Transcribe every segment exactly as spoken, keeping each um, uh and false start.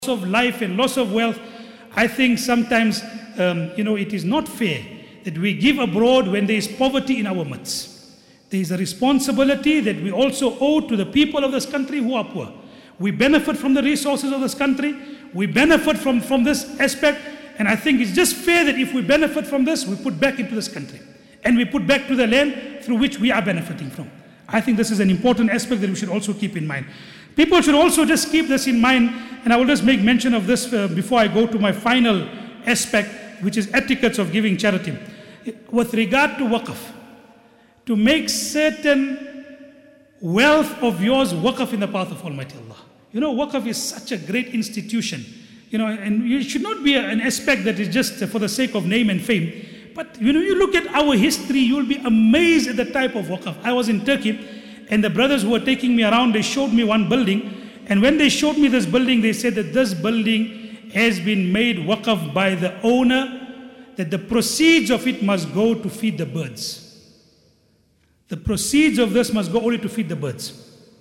of life and loss of wealth, I think sometimes, um, you know, it is not fair that we give abroad when there is poverty in our midst. There is a responsibility that we also owe to the people of this country who are poor. We benefit from the resources of this country. We benefit from, from this aspect. And I think it's just fair that if we benefit from this, we put back into this country. And we put back to the land through which we are benefiting from. I think this is an important aspect that we should also keep in mind. People should also just keep this in mind, and I will just make mention of this uh, before I go to my final aspect, which is etiquettes of giving charity. With regard to waqf, to make certain wealth of yours waqf in the path of Almighty Allah. You know, waqf is such a great institution, you know, and it should not be an aspect that is just for the sake of name and fame. But, you know, you look at our history, you'll be amazed at the type of waqf. I was in Turkey, and the brothers who were taking me around, they showed me one building. And when they showed me this building, they said that this building has been made waqf by the owner, that the proceeds of it must go to feed the birds. The proceeds of this must go only to feed the birds.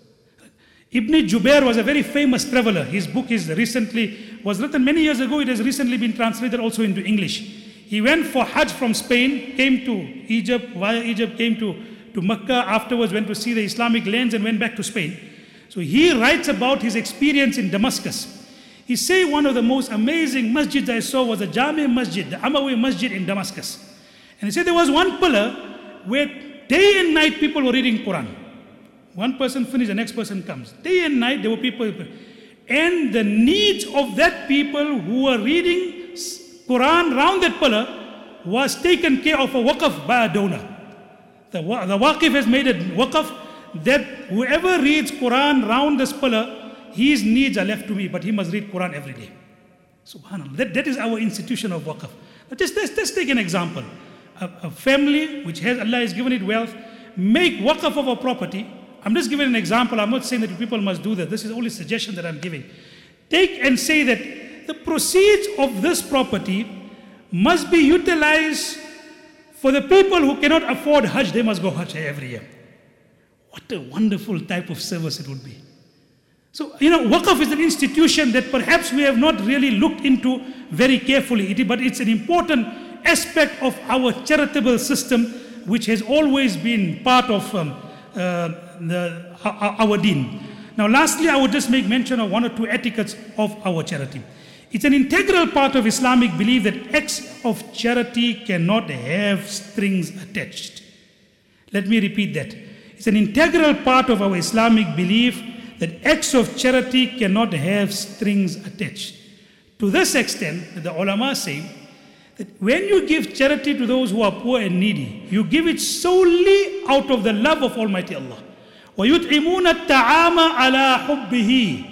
Ibn Jubair was a very famous traveler. His book is recently, was written many years ago. It has recently been translated also into English. He went for Hajj from Spain, came to Egypt, via Egypt came to to Mecca, afterwards went to see the Islamic lands and went back to Spain. So he writes about his experience in Damascus. He say one of the most amazing masjids I saw was the Jami Masjid, the Amawi Masjid in Damascus. And he said there was one pillar where day and night people were reading Quran. One person finished, the next person comes. Day and night there were people. And the needs of that people who were reading Quran round that pillar was taken care of a waqf by a donor. The, the Waqif has made a waqf that whoever reads Quran round this pillar, his needs are left to me, but he must read Quran every day. Subhanallah. That, that is our institution of waqf. Just, just, just take an example. A, a family which has, Allah has given it wealth, make waqf of a property. I'm just giving an example. I'm not saying that people must do that. This is only a suggestion that I'm giving. Take and say that the proceeds of this property must be utilized for the people who cannot afford Hajj. They must go Hajj every year. What a wonderful type of service it would be. So, you know, waqf is an institution that perhaps we have not really looked into very carefully, it, but it's an important aspect of our charitable system, which has always been part of um, uh, the, our, our deen. Now, lastly, I would just make mention of one or two etiquettes of our charity. It's an integral part of Islamic belief that acts of charity cannot have strings attached. Let me repeat that. It's an integral part of our Islamic belief that acts of charity cannot have strings attached. To this extent, the ulama say that when you give charity to those who are poor and needy, you give it solely out of the love of Almighty Allah. وَيُطْعِمُونَ الطَّعَامَ عَلَى حُبِّهِ.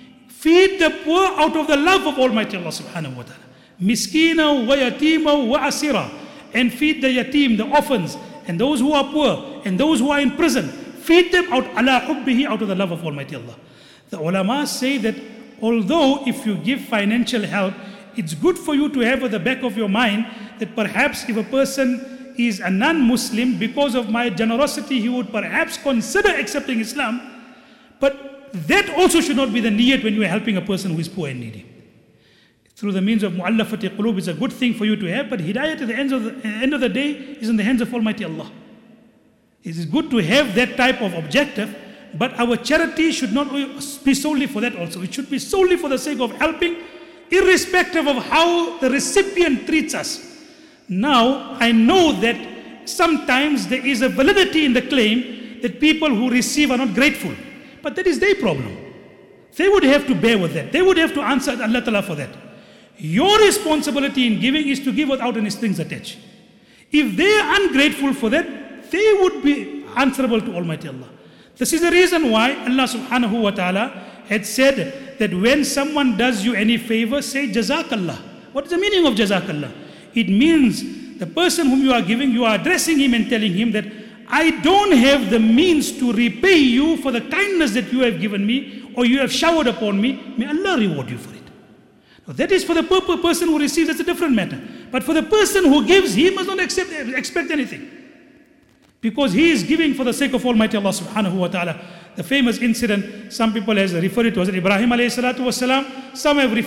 Feed the poor out of the love of Almighty Allah subhanahu wa ta'ala. Miskina wa yatima wa asira. And feed the yatim, the orphans, and those who are poor, and those who are in prison. Feed them out ala hubbihi, out of the love of Almighty Allah. The ulama say that although if you give financial help, it's good for you to have at the back of your mind that perhaps if a person is a non-Muslim, because of my generosity, he would perhaps consider accepting Islam. But that also should not be the niyat when you are helping a person who is poor and needy. Through the means of mu'allafati qulub is a good thing for you to have, but hidayat at the end of the, end of the day is in the hands of Almighty Allah. It is good to have that type of objective, but our charity should not be solely for that also. It should be solely for the sake of helping, irrespective of how the recipient treats us. Now, I know that sometimes there is a validity in the claim that people who receive are not grateful. But that is their problem. They would have to bear with that. They would have to answer Allah Ta'ala for that. Your responsibility in giving is to give without any strings attached. If they are ungrateful for that, they would be answerable to Almighty Allah. This is the reason why Allah subhanahu wa ta'ala had said that when someone does you any favor, say Jazakallah. What is the meaning of Jazakallah? It means the person whom you are giving, you are addressing him and telling him that I don't have the means to repay you for the kindness that you have given me or you have showered upon me. May Allah reward you for it. Now that is for the person who receives, that's a different matter. But for the person who gives, he must not accept, expect anything. Because he is giving for the sake of Almighty Allah subhanahu wa ta'ala. The famous incident, some people has referred it to as Ibrahim alayhi salatu wasalam, some have referred